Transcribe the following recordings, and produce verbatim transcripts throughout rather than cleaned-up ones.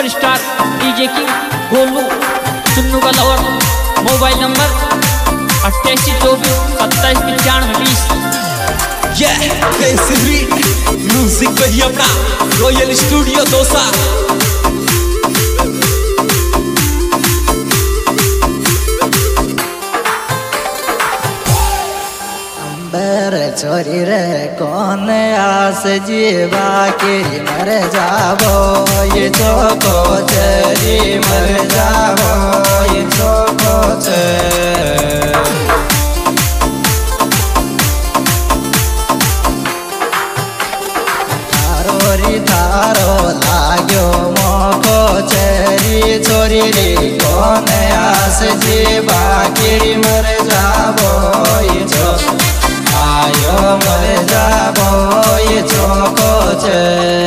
Superstar DJ की गोलू चुन्नू का lover. Mobile number अट्ठासी चौबीस सत्ताईस पचानवे बीस। म्यूजिक वही अपना रॉयल स्टूडियो दोसा। छोरी रे कौन आस जीवा के मर जाबो ये चोको चरी मर जाबो ये चोको थारो री थारो लाग्यो मोको चरी छोरी रे कौन आस जीवा के मर जाबो ये चोको आयो मर जाबो ये चोको छे।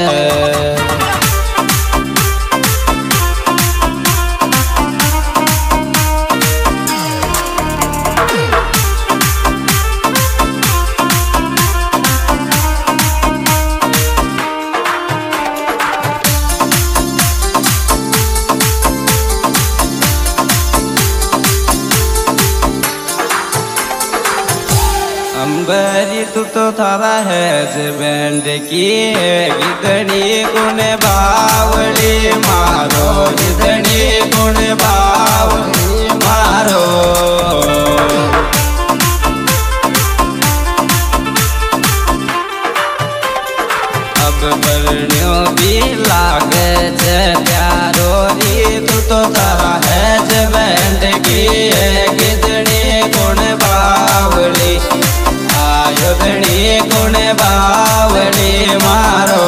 अंबरी तू तो थारा है बैंड की गिदड़ी गुण बावली मारो गिदड़ी गुण बावली मारो। अब बरनियों भी लागे छे प्यारो री तू तो थारा है बैंड की गिदड़ी गुण बावली आयोधनी गुण बावली मारो।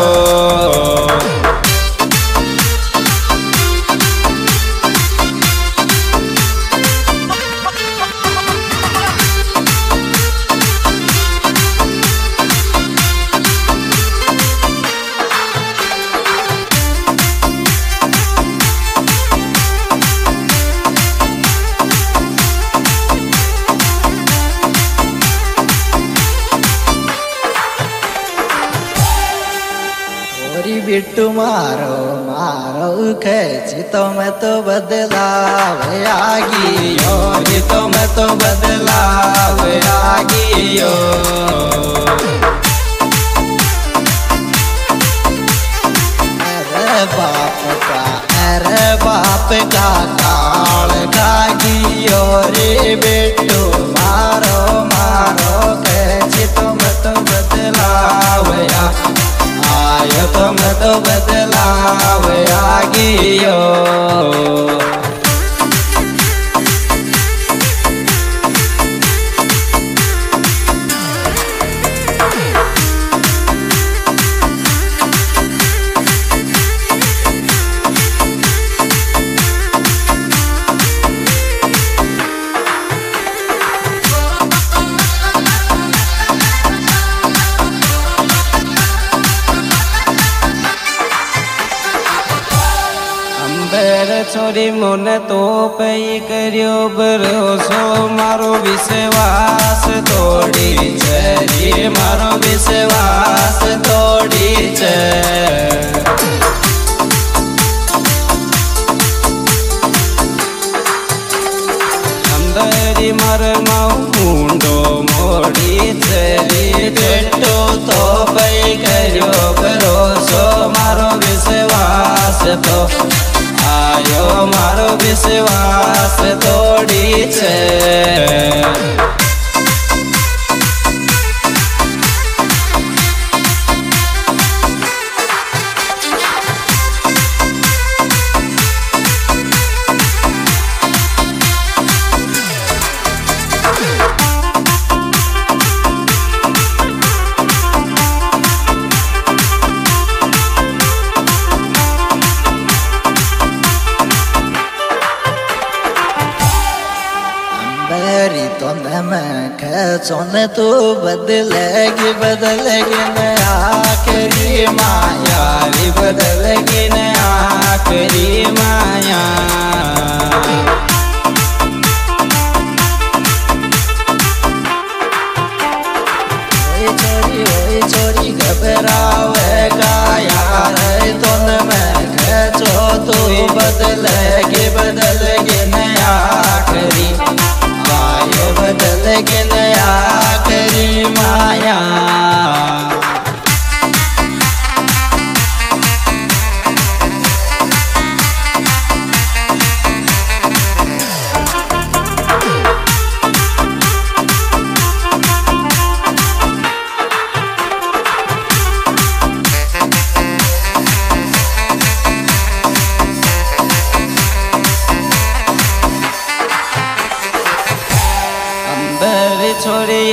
बिट्टू मारो मारो खेची तो मैं तो बदलाव आगियो ये तो मैं तो बदलाव आगियो। अरे बाप का अरे बाप का काल खागियो रे बिट्टू मारो मारो खेची तो मैं तो बदलाव आयो तो मैं तो बदलाव आगियो। छोरी मन तो पे करियो भरोसो मारो विश्वास तोड़ी छे मारो विश्वास तोड़ी छे। अंदरी मर मुंडो मोड़ी छे टेटो तो पे करियो भरोसो मारो विश्वास तो आयो मारो विश्वास तोड़ी छे। सोने तू बदलेगी बदलेगी न आखिरी माया री बदलेगी न आखिरी माया। ओए छोरी ओए छोरी घबरावेगा यार तुम मैं खेचो तू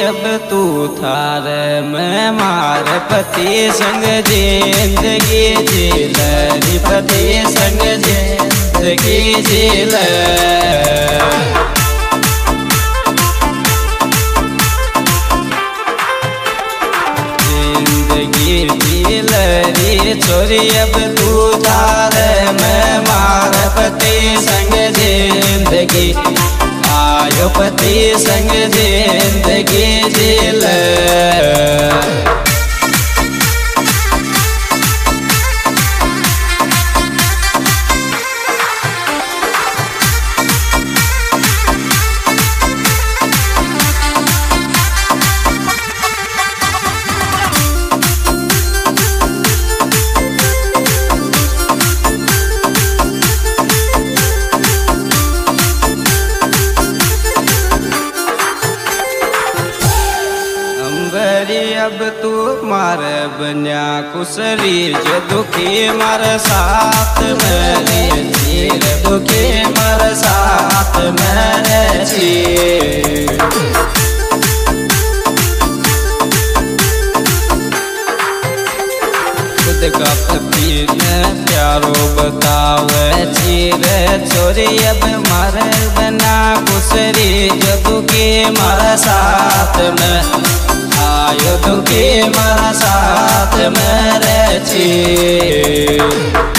अब तू थारे में मार पति संग जिंदगी झील री पति संग जिंदगी झील जिंदगी झील री छोरी अब तू थारे में मार पति संग जिंदगी आयो पति संग जिंदगी झील अब तू मार बन्या कुसरी जो दुखी मार साथ मेरे चीर दुखी मार साथ मेरे चीर खुद का पति ने प्यारो बतावे चीर छोरी अब मार बन्या कुसरी जो दुखी मार साथ में आयो दुखी मारा साथ मेरे छी।